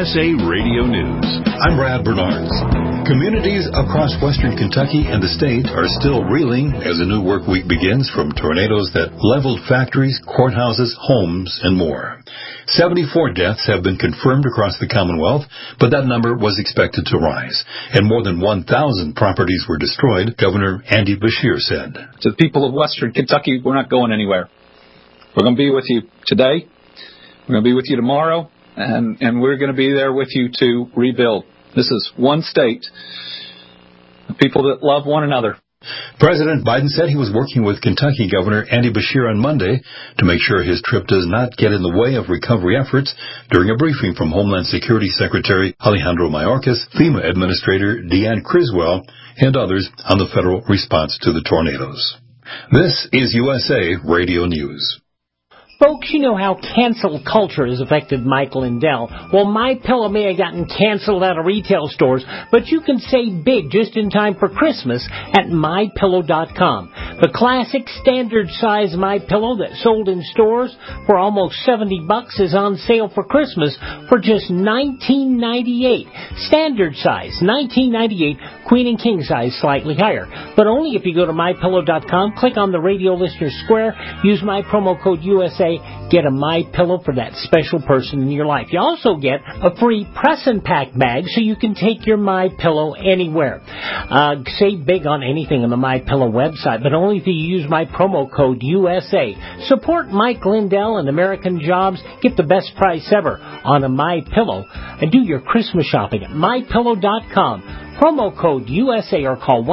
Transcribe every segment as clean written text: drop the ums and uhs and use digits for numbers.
USA Radio News. I'm Brad Bernards. Communities across western Kentucky and the state are still reeling as a new work week begins from tornadoes that leveled factories, courthouses, homes, and more. 74 deaths have been confirmed across the Commonwealth, but that number was expected to rise. And more than 1,000 properties were destroyed, Governor Andy Beshear said. To the people of western Kentucky, we're not going anywhere. We're going to be with you today. We're going to be with you tomorrow. And we're going to be there with you to rebuild. This is one state, people that love one another. President Biden said he was working with Kentucky Governor Andy Beshear on Monday to make sure his trip does not get in the way of recovery efforts during a briefing from Homeland Security Secretary Alejandro Mayorkas, FEMA Administrator Deanne Criswell, and others on the federal response to the tornadoes. This is USA Radio News. Folks, you know how cancel culture has affected Mike Lindell. Well, MyPillow may have gotten canceled out of retail stores, but you can save big just in time for Christmas at MyPillow.com. The classic standard size MyPillow that sold in stores for almost $70 is on sale for Christmas for just $19.98. Standard size, $19.98. Queen and king size, slightly higher. But only if you go to MyPillow.com, click on the radio listener square, use my promo code USA, get a MyPillow for that special person in your life. You also get a free press and pack bag so you can take your MyPillow anywhere. Save big on anything on the MyPillow website, but only if you use my promo code USA. Support Mike Lindell and American Jobs. Get the best price ever on a MyPillow and do your Christmas shopping at MyPillow.com. Promo code USA or call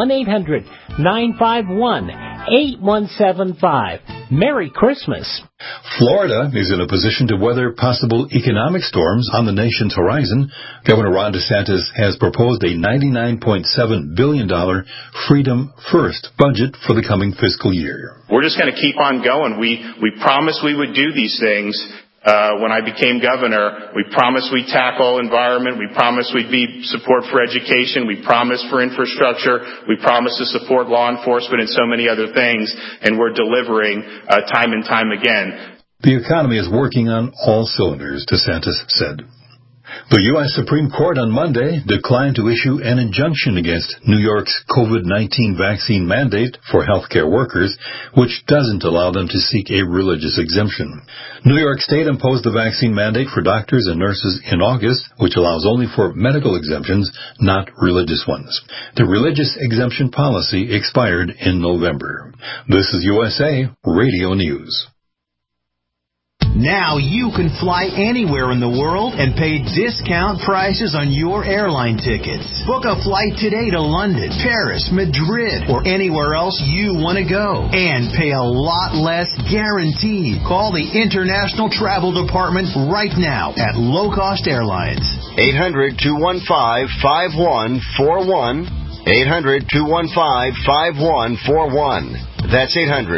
1-800-951-8175. Merry Christmas. Florida is in a position to weather possible economic storms on the nation's horizon. Governor Ron DeSantis has proposed a $99.7 billion Freedom First budget for the coming fiscal year. We're just going to keep on going. We promised we would do these things. When I became governor, we promised we'd tackle environment. We promised we'd be support for education. We promised for infrastructure. We promised to support law enforcement and so many other things. And we're delivering time and time again. The economy is working on all cylinders, DeSantis said. The U.S. Supreme Court on Monday declined to issue an injunction against New York's COVID-19 vaccine mandate for healthcare workers, which doesn't allow them to seek a religious exemption. New York State imposed the vaccine mandate for doctors and nurses in August, which allows only for medical exemptions, not religious ones. The religious exemption policy expired in November. This is USA Radio News. Now you can fly anywhere in the world and pay discount prices on your airline tickets. Book a flight today to London, Paris, Madrid, or anywhere else you want to go. And pay a lot less guaranteed. Call the International Travel Department right now at Low Cost Airlines. 800-215-5141. 800-215-5141. That's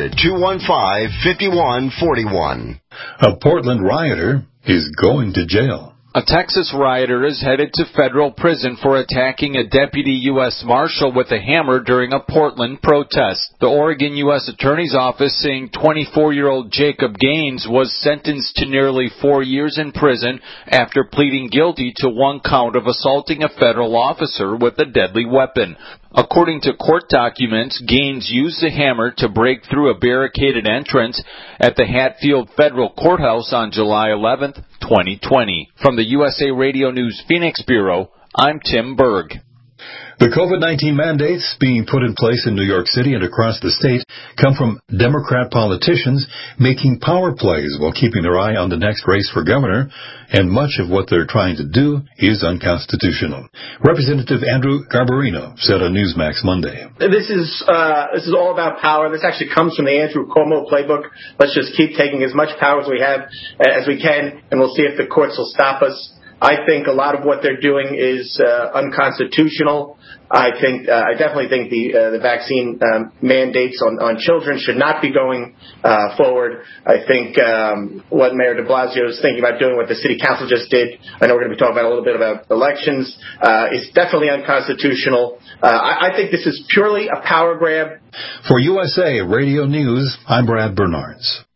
800-215-5141. A Portland rioter is going to jail. A Texas rioter is headed to federal prison for attacking a deputy U.S. Marshal with a hammer during a Portland protest. The Oregon U.S. Attorney's Office saying 24-year-old Jacob Gaines was sentenced to nearly 4 years in prison after pleading guilty to one count of assaulting a federal officer with a deadly weapon. According to court documents, Gaines used the hammer to break through a barricaded entrance at the Hatfield Federal Courthouse on July 11th, 2020. From the USA Radio News Phoenix Bureau, I'm Tim Berg. The COVID-19 mandates being put in place in New York City and across the state come from Democrat politicians making power plays while keeping their eye on the next race for governor, and much of what they're trying to do is unconstitutional. Representative Andrew Garbarino said on Newsmax Monday. This is all about power. This actually comes from the Andrew Cuomo playbook. Let's just keep taking as much power as we have as we can, and we'll see if the courts will stop us. I think a lot of what they're doing is unconstitutional. I definitely think the vaccine mandates on children should not be going forward. I think what Mayor de Blasio is thinking about doing, what the city council just did, I know we're going to be talking about a little bit about elections, is definitely unconstitutional. I think this is purely a power grab. For USA Radio News, I'm Brad Bernards.